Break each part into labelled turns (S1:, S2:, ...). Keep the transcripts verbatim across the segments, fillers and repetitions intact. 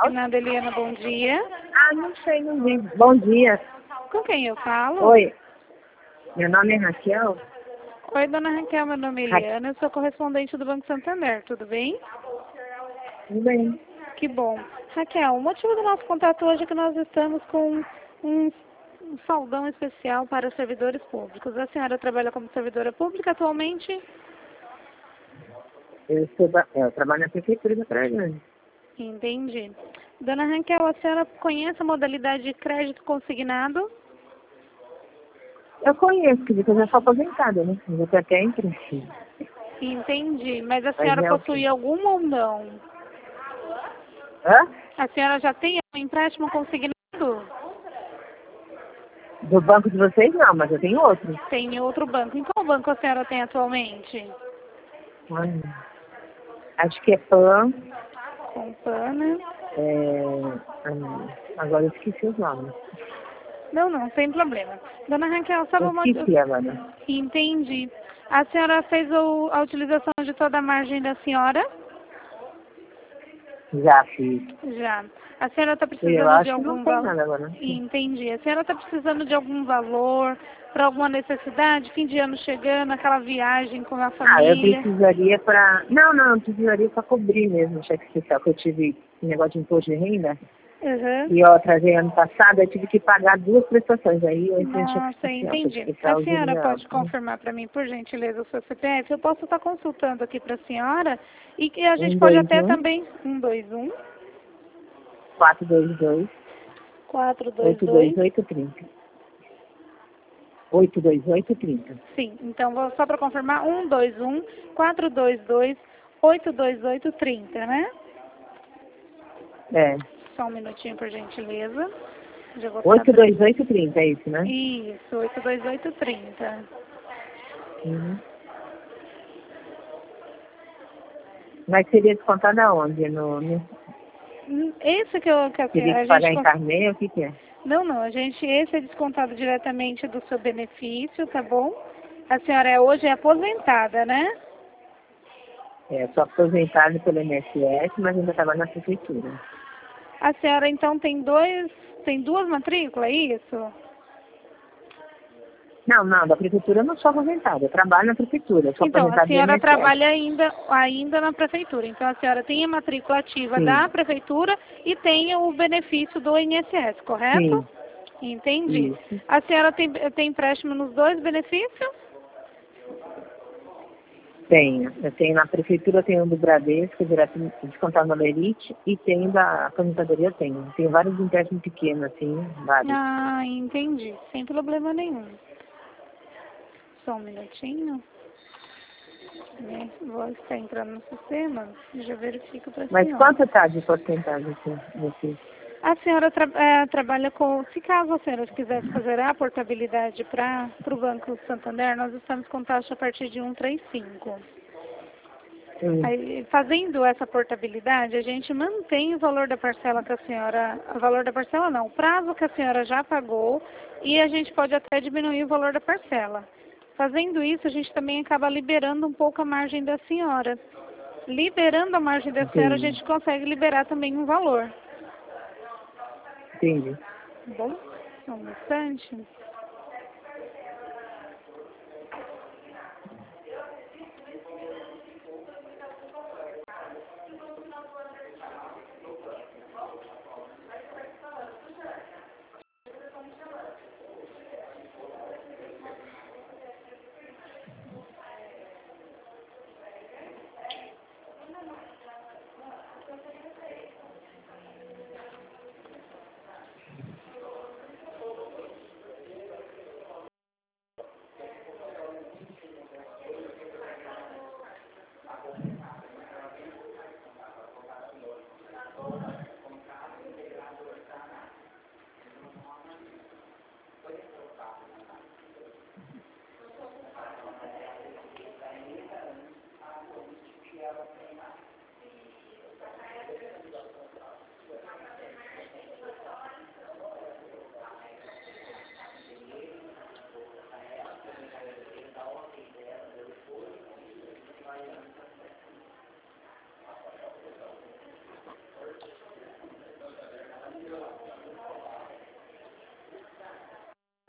S1: Fernanda Eliana, bom dia.
S2: Ah, não sei, não vi. Bom dia.
S1: Com quem eu falo?
S2: Oi. Meu nome é Raquel.
S1: Oi, dona Raquel, meu nome é Eliana, eu sou correspondente do Banco Santander, tudo bem?
S2: Tudo bem.
S1: Que bom. Raquel, o motivo do nosso contato hoje é que nós estamos com um, um saldão especial para servidores públicos. A senhora trabalha como servidora pública atualmente?
S2: Eu, sou da, eu trabalho na Prefeitura da Praia Grande.
S1: Entendi. Dona Raquel, a senhora conhece a modalidade de crédito consignado?
S2: Eu conheço, que eu já sou aposentada, né? Eu já até emprestei.
S1: Entendi. Mas a
S2: Mas
S1: senhora
S2: é o
S1: possui
S2: quê?
S1: algum ou não?
S2: Hã?
S1: A senhora já tem um empréstimo consignado?
S2: Do banco de vocês não, mas eu tenho outro.
S1: Tem em outro banco. Em qual banco a senhora tem atualmente?
S2: Hum. Acho que é PAN.
S1: Compana.
S2: É... hum, agora eu esqueci os nomes.
S1: Não, não, sem problema. Dona Raquel, sabe
S2: Eu
S1: uma...
S2: esqueci agora.
S1: Entendi. A senhora fez o- a utilização de toda a margem da senhora?
S2: Já fiz.
S1: Já. A senhora está
S2: Eu
S1: precisando de
S2: acho que não
S1: algum
S2: tem
S1: valor?
S2: nada agora.
S1: Entendi. A senhora está precisando de algum valor para alguma necessidade? Fim de ano chegando, aquela viagem com a
S2: Ah, eu
S1: família?
S2: precisaria para... Não, não, eu precisaria para cobrir mesmo o cheque especial, que eu tive esse negócio de imposto de renda.
S1: Uhum.
S2: E eu atrasei ano passado, eu tive que pagar duas prestações. Aí eu entrei no cheque
S1: Nossa,
S2: especial, cheque
S1: entendi. A
S2: especial de
S1: senhora
S2: nível
S1: pode
S2: alto, né?
S1: confirmar para mim, por gentileza, o seu C P F? Eu posso estar consultando aqui para a senhora e que a gente
S2: Um,
S1: pode
S2: dois,
S1: até
S2: um,
S1: também... um dois um,
S2: quatro, dois, dois,
S1: quatro dois
S2: oito, dois,
S1: dois.
S2: oito, trinta. oito, dois, oito, trinta.
S1: Sim, então vou só para confirmar, um dois um, quatro dois dois, oito dois oito, trinta, né?
S2: É.
S1: Só um minutinho, por gentileza. Já vou estar
S2: oito,
S1: tra-
S2: dois, oito, trinta, é isso, né?
S1: Isso, oito dois oito, trinta.
S2: Uhum. Mas seria descontado aonde? No, no...
S1: Hum, Esse que, eu, que a,
S2: Teria
S1: senhora- a
S2: que
S1: gente...
S2: pagar em
S1: cons-
S2: carnê, o que que é?
S1: Não, não, a gente, esse é descontado diretamente do seu benefício, tá bom? A senhora é, hoje é aposentada, né?
S2: É, sou aposentado pelo I N S S, mas ainda trabalho na prefeitura.
S1: A senhora então tem dois, tem duas matrículas, é isso?
S2: Não, não, da prefeitura eu não sou aposentada, eu trabalho na prefeitura, eu sou
S1: Então, a
S2: aposentada do
S1: senhora
S2: I N S S.
S1: trabalha ainda, ainda na prefeitura. Então, a senhora tem a matrícula ativa
S2: Sim,
S1: da prefeitura e tem o benefício do I N S S, correto?
S2: sim,
S1: Entendi.
S2: isso.
S1: A senhora tem, tem empréstimo nos dois benefícios?
S2: Tenho. Eu tenho na prefeitura, eu tenho do Bradesco, direto descontado na Lerite, e tenho da aposentadoria, eu tenho. Tenho vários empréstimos pequenos, assim, vários.
S1: Ah, entendi. Sem problema nenhum. Só um minutinho. Né? Vou estar entrando no sistema e já verifico para a
S2: Mas
S1: senhora.
S2: quanto está de porcentagem assim, nesse?
S1: A senhora tra eh, trabalha com, se caso a senhora quisesse fazer a portabilidade para o Banco Santander, nós estamos com taxa a partir de um vírgula trinta e cinco.
S2: Hum,
S1: Aí, fazendo essa portabilidade, a gente mantém o valor da parcela que a senhora, o valor da parcela não, o prazo que a senhora já pagou e a gente pode até diminuir o valor da parcela. Fazendo isso, a gente também acaba liberando um pouco a margem da senhora. Liberando a margem da senhora, a
S2: entendi,
S1: gente consegue liberar também um valor.
S2: entendi.
S1: Tá bom? Só um instante.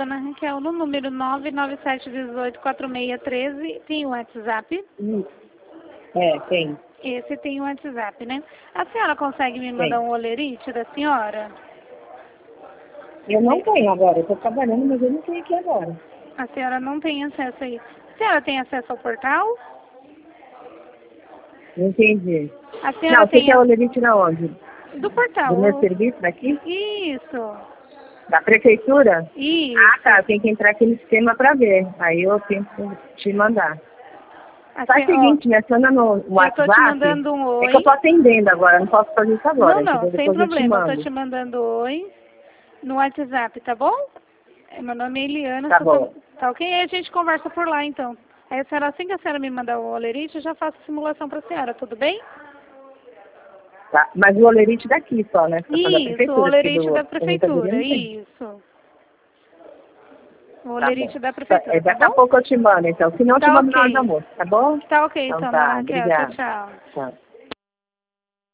S1: dona Raquel, no número nove nove sete um oito quatro seis um três, tem o WhatsApp?
S2: Hum. É, tem.
S1: Esse tem o WhatsApp, né? A senhora consegue me mandar
S2: Tem.
S1: um olerite da senhora?
S2: Eu não tenho agora, eu estou trabalhando, mas eu não tenho aqui agora.
S1: A senhora não tem acesso aí. A senhora tem acesso ao portal?
S2: Não entendi.
S1: A senhora
S2: Não, você
S1: tem
S2: quer
S1: a...
S2: o lerite na onde?
S1: Do portal.
S2: Do meu serviço daqui?
S1: Isso.
S2: Da prefeitura?
S1: Isso.
S2: Ah, tá. Eu tenho que entrar aqui no sistema para ver. Aí eu tenho que te mandar.
S1: A
S2: Faz o
S1: sen- ó,
S2: seguinte, me adiciona no WhatsApp.
S1: eu tô te mandando um oi.
S2: É que eu tô atendendo agora, não posso fazer isso agora.
S1: Não, não,
S2: entendeu?
S1: sem
S2: Depois eu te
S1: problema. Eu tô
S2: mando.
S1: te mandando oi no WhatsApp, tá bom? É, meu nome é Eliana.
S2: Tá
S1: sou
S2: bom.
S1: tam- Tá ok? Aí a gente conversa por lá, então. Aí a senhora, assim que a senhora me mandar o olerite, eu já faço a simulação pra senhora, tudo bem?
S2: Tá. Mas o olerite daqui só, né? Você tá falando da
S1: Isso, o
S2: prefeitura, aqui
S1: olerite
S2: do
S1: da
S2: aposentadoria
S1: prefeitura,
S2: não tem.
S1: isso. O
S2: Tá
S1: olerite
S2: bom.
S1: da
S2: Tá,
S1: prefeitura,
S2: é,
S1: tá
S2: daqui a
S1: bom?
S2: pouco eu te mando, então. Se não, eu te
S1: Tá
S2: mando na hora do
S1: ok.
S2: almoço, tá bom?
S1: Tá ok,
S2: Então
S1: então, dona
S2: tá,
S1: Raquel. Tchau,
S2: obrigada.
S1: tchau.
S2: Tchau.